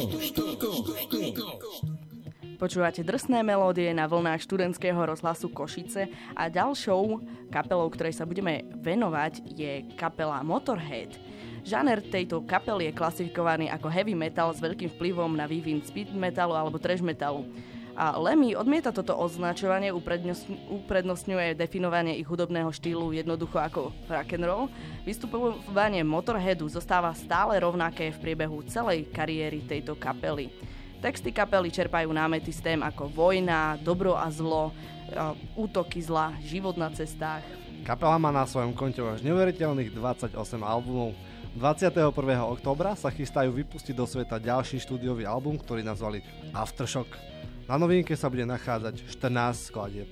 Počúvate drsné melódie na vlnách študentského rozhlasu Košice a ďalšou kapelou, ktorej sa budeme venovať, je kapela Motorhead. Žáner tejto kapely je klasifikovaný ako heavy metal s veľkým vplyvom na vývin speed metalu alebo thrash metalu. A Lemmy odmieta toto označovanie, uprednostňuje definovanie ich hudobného štýlu jednoducho ako rock and roll. Vystupovanie Motorheadu zostáva stále rovnaké v priebehu celej kariéry tejto kapely. Texty kapely čerpajú námety z tém ako vojna, dobro a zlo, útoky zla, život na cestách. Kapela má na svojom konte až neuveriteľných 28 albumov. 21. októbra sa chystajú vypustiť do sveta ďalší štúdiový album, ktorý nazvali Aftershock. Na novinke sa bude nachádzať 14 skladieb.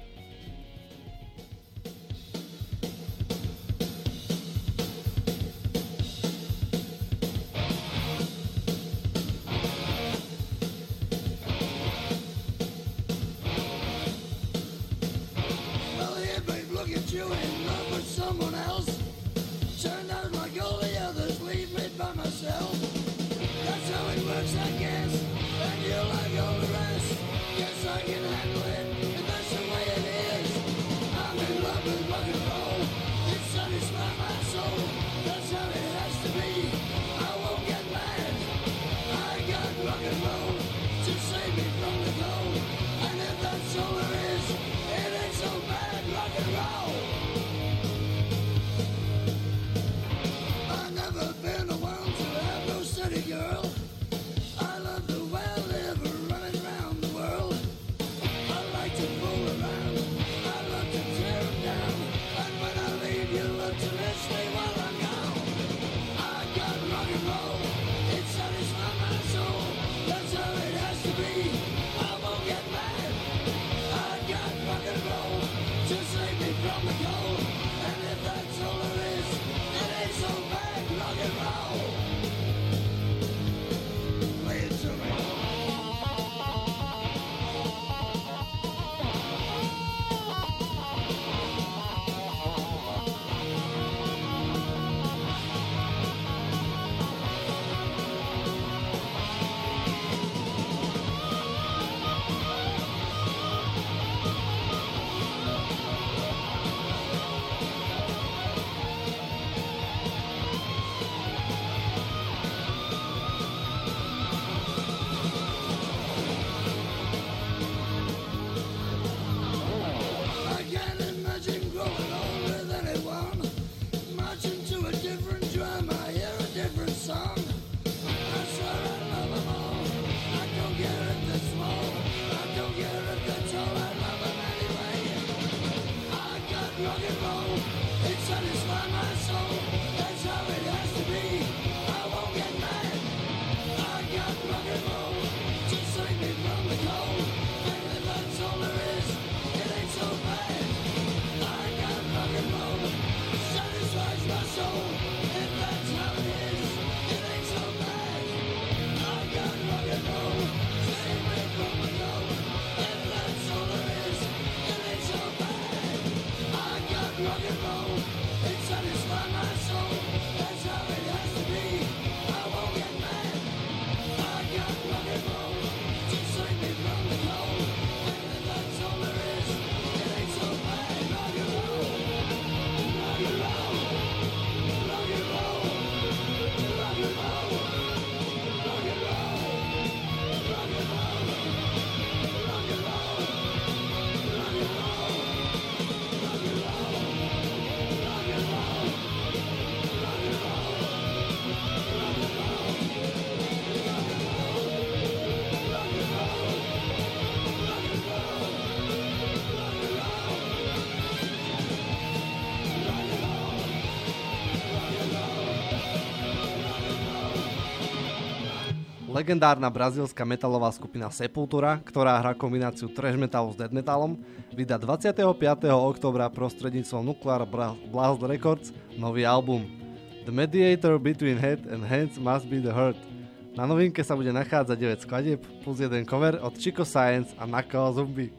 Legendárna brazílska metalová skupina Sepultura, ktorá hrá kombináciu thrash metalu s death metalom, vydá 25. októbra prostredníctvom Nuclear Blast Records nový album. The mediator between head and hands must be the heart. Na novinke sa bude nachádzať 9 skladieb plus jeden cover od Chico Science a Nakao Zombie.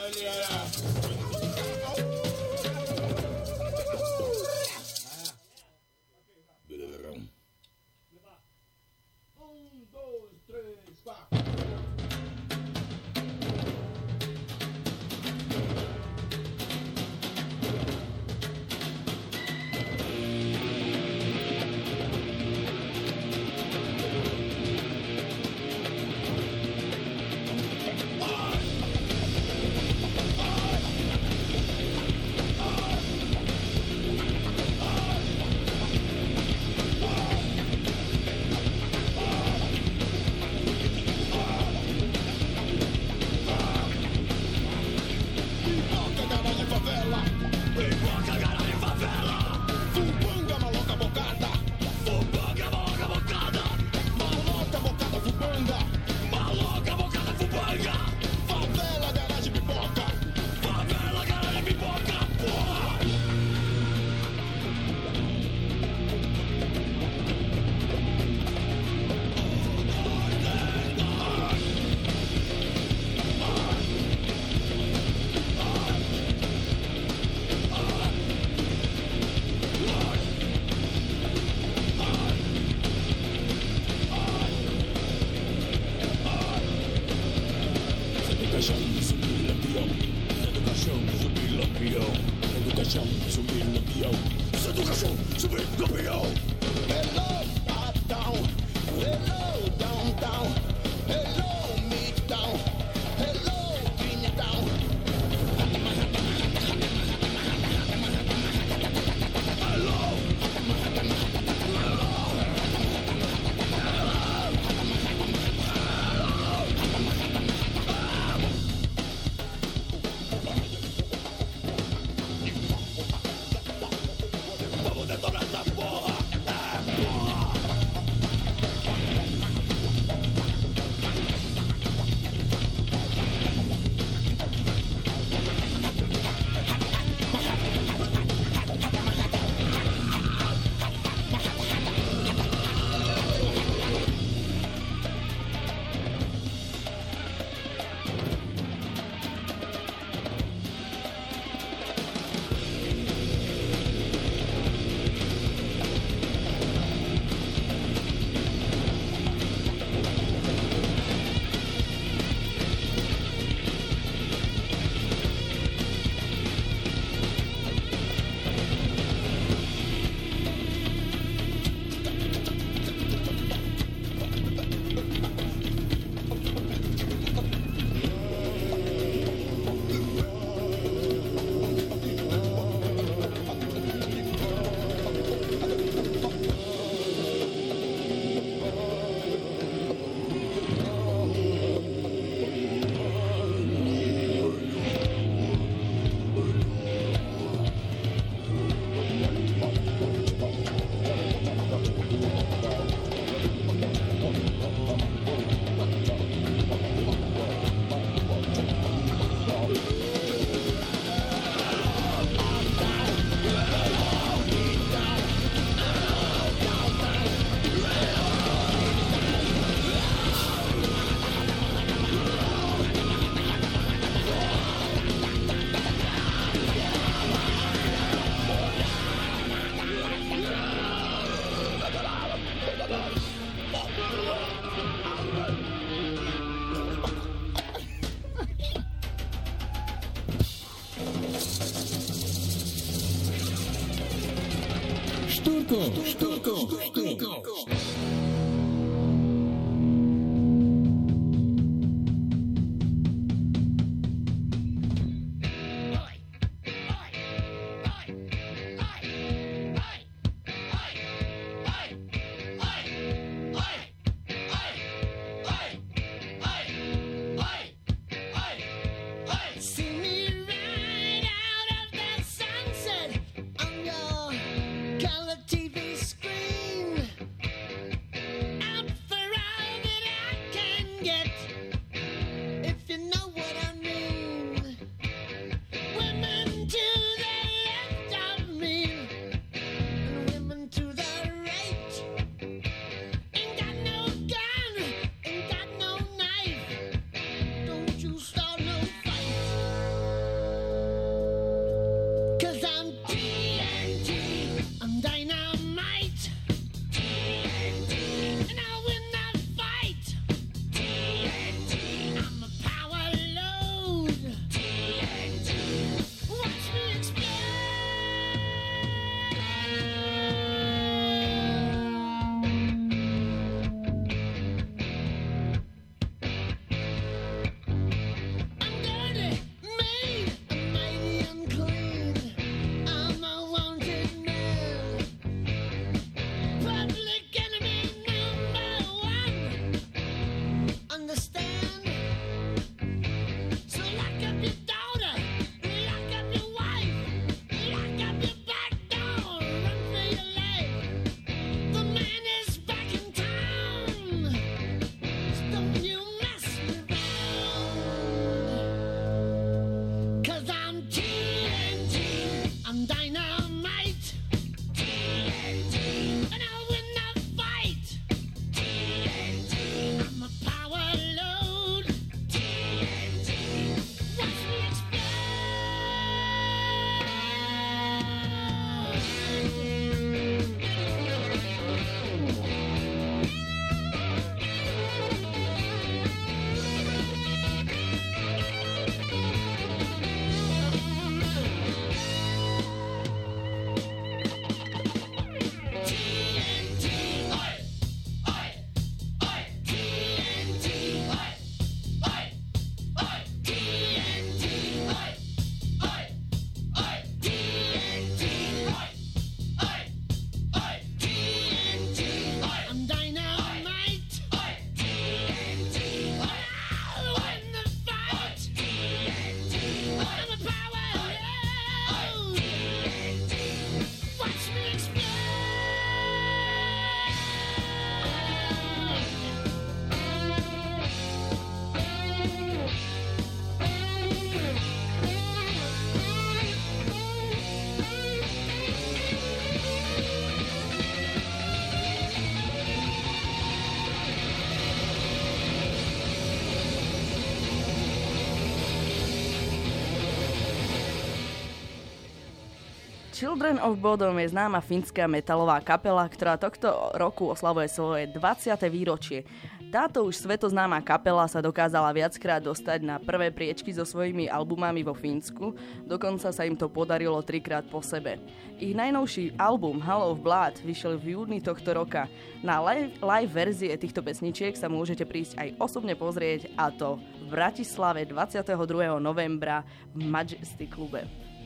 TV screen. Children of Bodom je známa fínska metalová kapela, ktorá tohto roku oslavuje svoje 20. výročie. Táto už svetoznáma kapela sa dokázala viackrát dostať na prvé priečky so svojimi albumami vo Fínsku, dokonca sa im to podarilo 3-krát po sebe. Ich najnovší album Hall of Blood vyšiel v júni tohto roka. Na live verzie týchto pesničiek sa môžete prísť aj osobne pozrieť, a to v Bratislave 22. novembra v Majesty klube.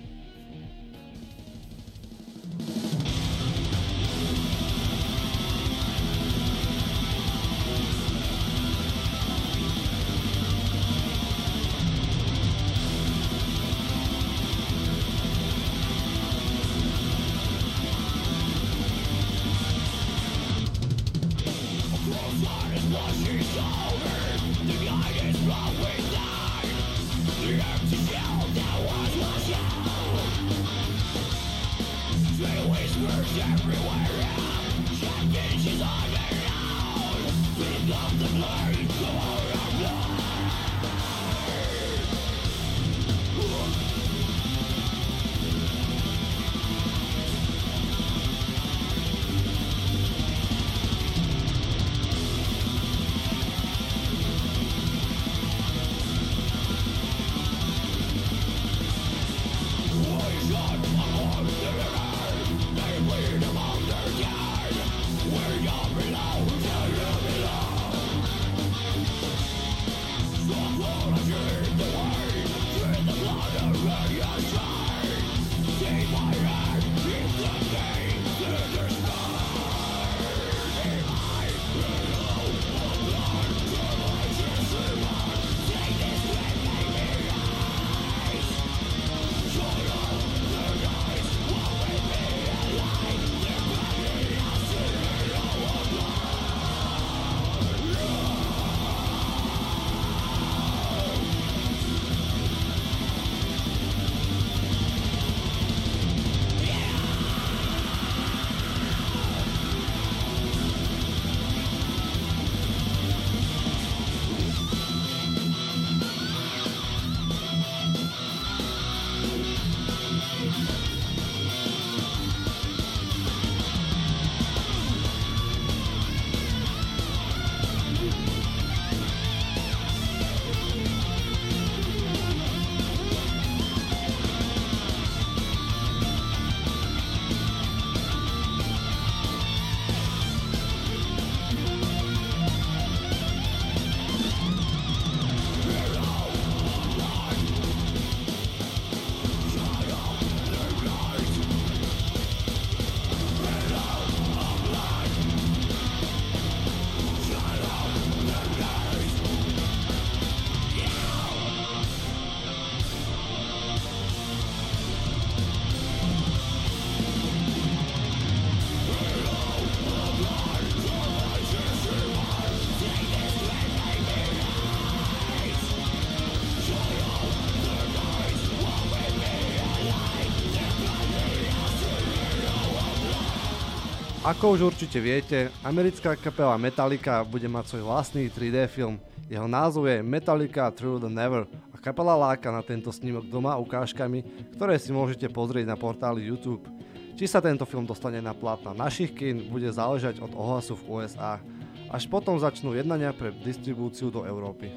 Ako už určite viete, americká kapela Metallica bude mať svoj vlastný 3D film. Jeho názov je Metallica Through the Never a kapela láka na tento snímok doma ukážkami, ktoré si môžete pozrieť na portáli YouTube. Či sa tento film dostane na plátna našich kín, bude záležať od ohlasu v USA. Až potom začnú jednania pre distribúciu do Európy.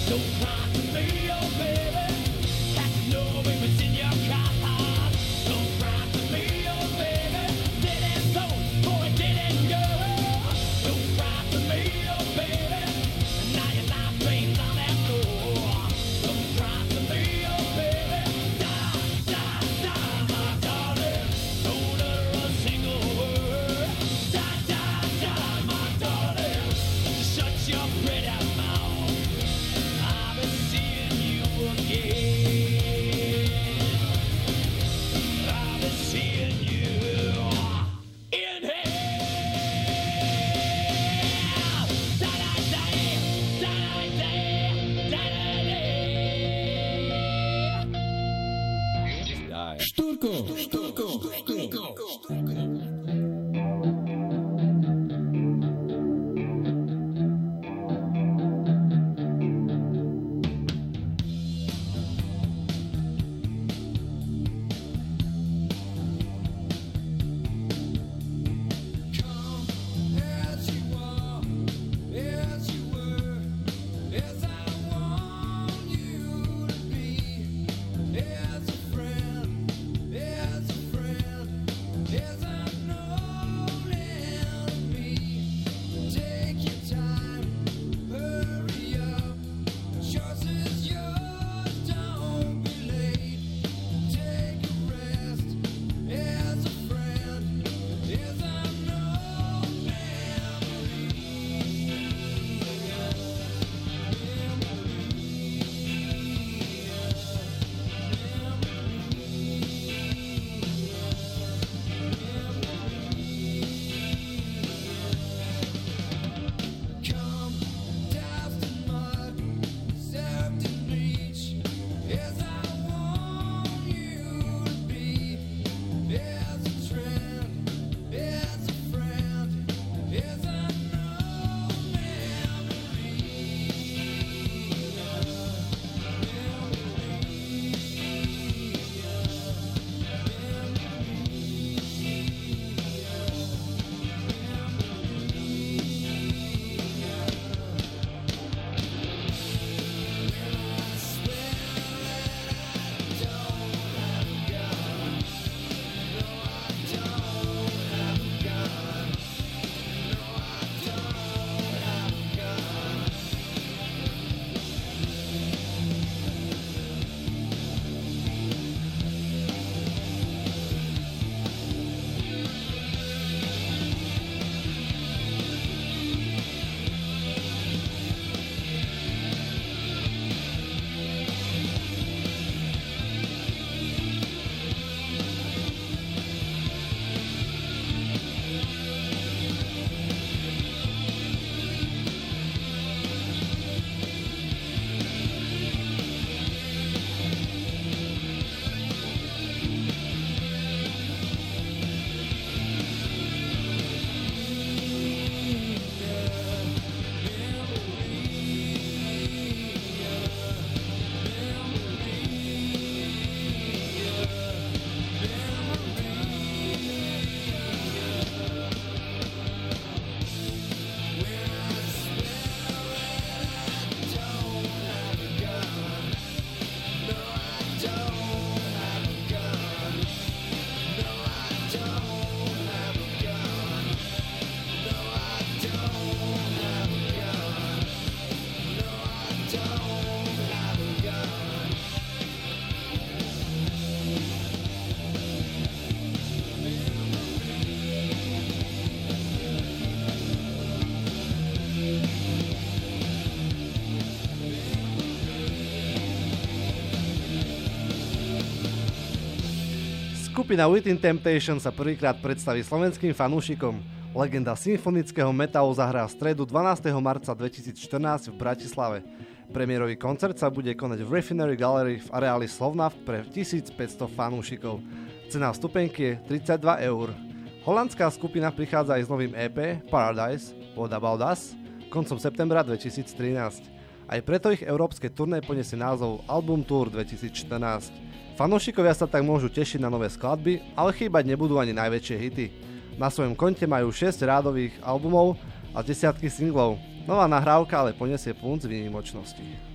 Skupina Within Temptation sa prvýkrát predstaví slovenským fanúšikom. Legenda symfonického metalu zahrá v stredu 12. marca 2014 v Bratislave. Premiérový koncert sa bude konať v Refinery Gallery v areáli Slovnaft pre 1500 fanúšikov. Cena vstupenky je 32 €. Holandská skupina prichádza aj s novým EP Paradise What About Us koncom septembra 2013. Aj preto ich európske turné poniesie názov Album Tour 2014. Fanúšikovia sa tak môžu tešiť na nové skladby, ale chýbať nebudú ani najväčšie hity. Na svojom konte majú 6 rádových albumov a desiatky singlov. Nová nahrávka ale poniesie punc výnimočnosti.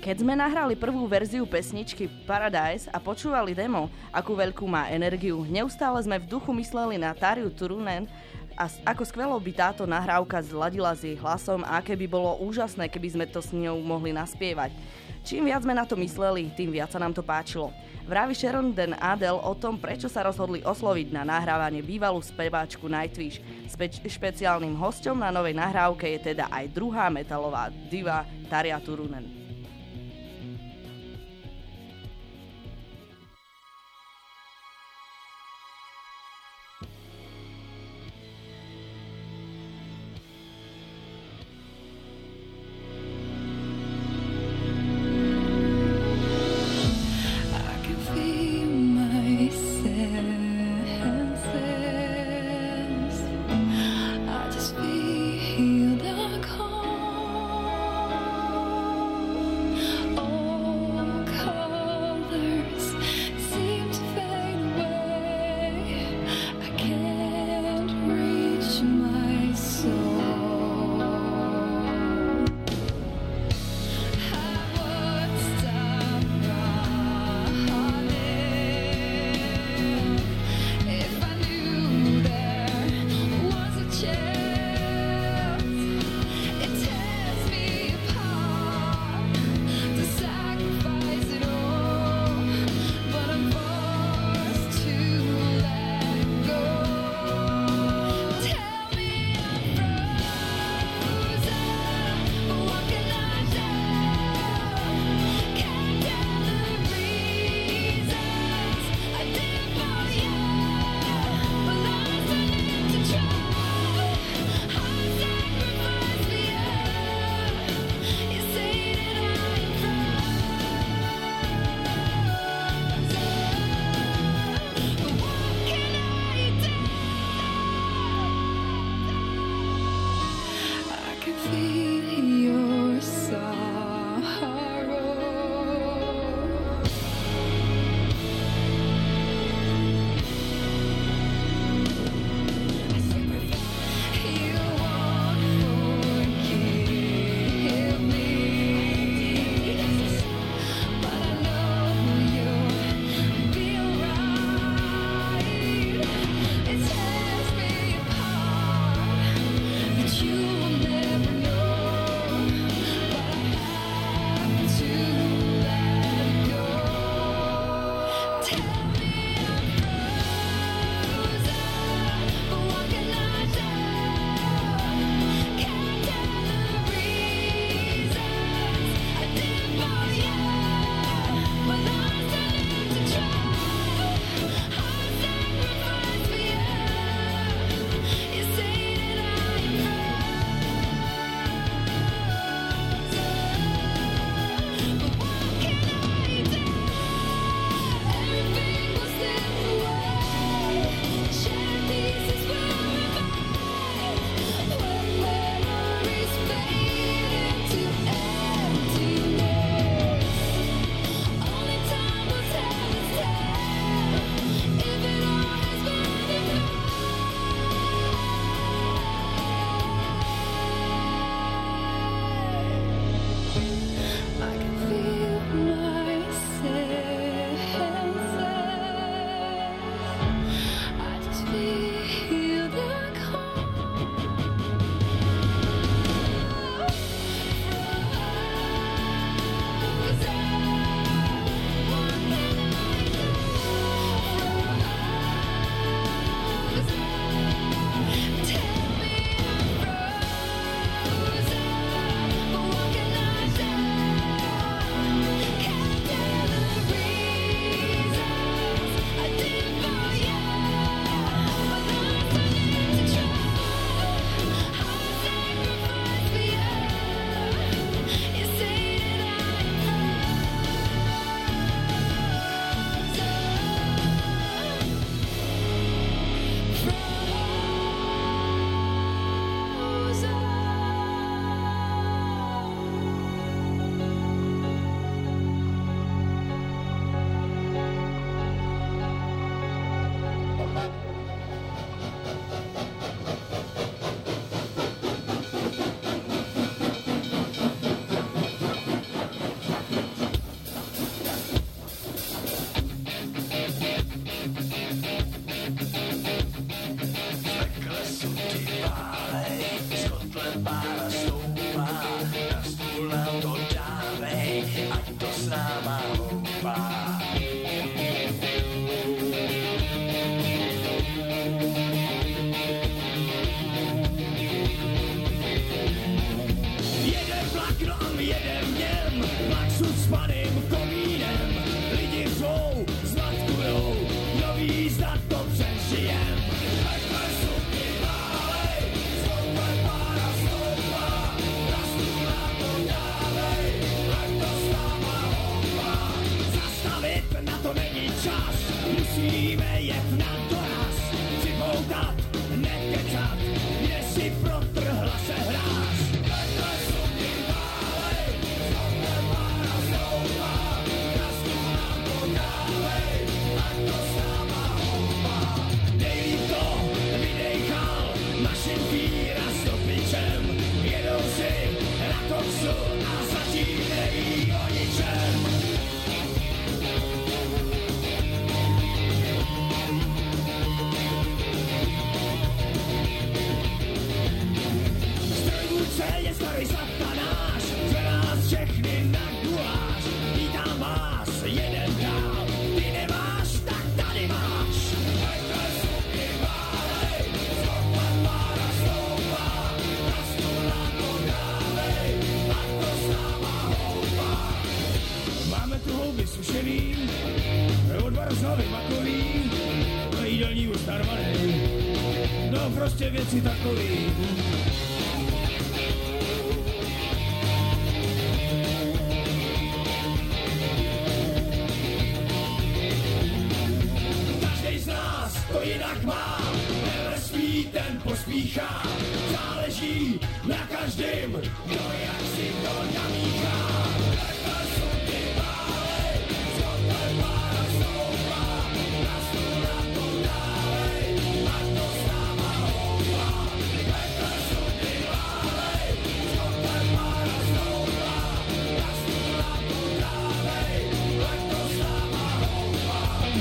Keď sme nahrali prvú verziu pesničky Paradise a počúvali demo, akú veľkú má energiu, neustále sme v duchu mysleli na Tarju Turunen a ako skvelo by táto nahrávka zladila s jej hlasom a aké by bolo úžasné, keby sme to s ňou mohli naspievať. Čím viac sme na to mysleli, tým viac sa nám to páčilo. Vraví Sharon Den Adel o tom, prečo sa rozhodli osloviť na nahrávanie bývalú speváčku Nightwish. Špeciálnym hosťom na novej nahrávke je teda aj druhá metalová diva Tarja Turunen. I just feel the call. jede v něm Maxu s paným komínem. Lidi řvou, zmatkujou, kdo ví, zda to přežijem. Nechme suky válej, stoupaj pára stoupá, rastu na to dávej, ať to s náma houpá. Zastavit na to není čas, musíme jet na doraz, připoutat, nekecat, kde si protrhla se hráz. Nechme suky válej, stoupaj pára stoupá, rastu na to dávej, ať to s náma houpá. Dej to, vydejchal, mašin víra s topičem, jedou si na koksu a zatím neví o ničem. Strojvůdce je starý satanáš, že nás všechny na guláš. Vítám vás, jeden dál, ty nemáš, tak tady máš. Nechme suky válej, stoupaj pára stoupá, rastu na to dávej, ať to s náma houpá. Máme tu houby sušený, odvar z hlavy makový, no jídelní už narvanej, no prostě věci takový. Každej z nás to jinak má, nelespí, ten pospíchá, záleží na každým, kdo jak si to namíchá. Nechme suky válej, stoupaj pára stoupá, rastu na to dávej, ať to s náma houpá. Nechme suky válej, stoupaj pára stoupá, rastu na to dávej, ať to s náma houpá.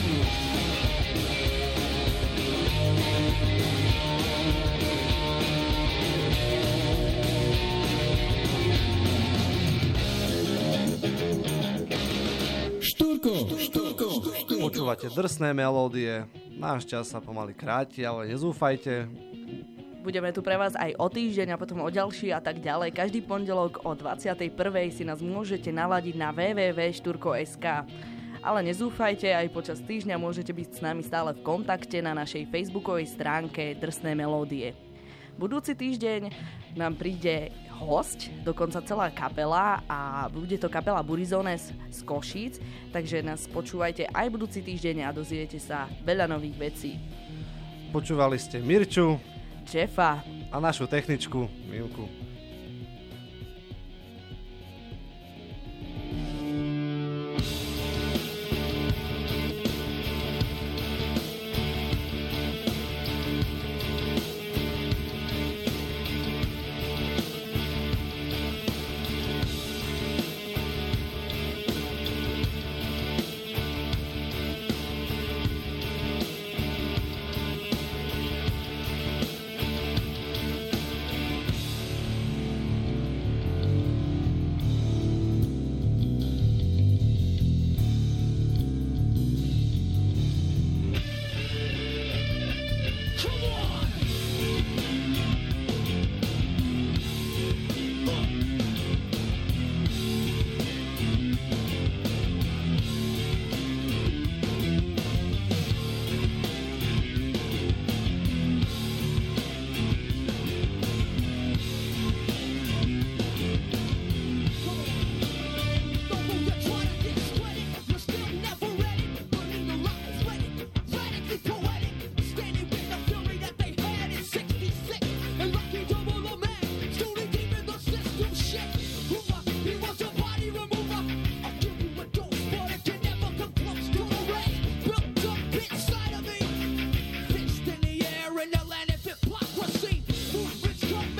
Počúvate drsné melódie, náš čas sa pomaly kráti, ale nezúfajte. Budeme tu pre vás aj o týždeň a potom o ďalší a tak ďalej. Každý pondelok o 21. si nás môžete naladiť na www.šturko.sk. Ale nezúfajte, aj počas týždňa môžete byť s nami stále v kontakte na našej facebookovej stránke Drsné melódie. Budúci týždeň nám príde hosť, dokonca celá kapela a bude to kapela Burizones z Košíc, takže nás počúvajte aj budúci týždeň a dozviete sa veľa nových vecí. Počúvali ste Mirču Jeffa a našu techničku Milku.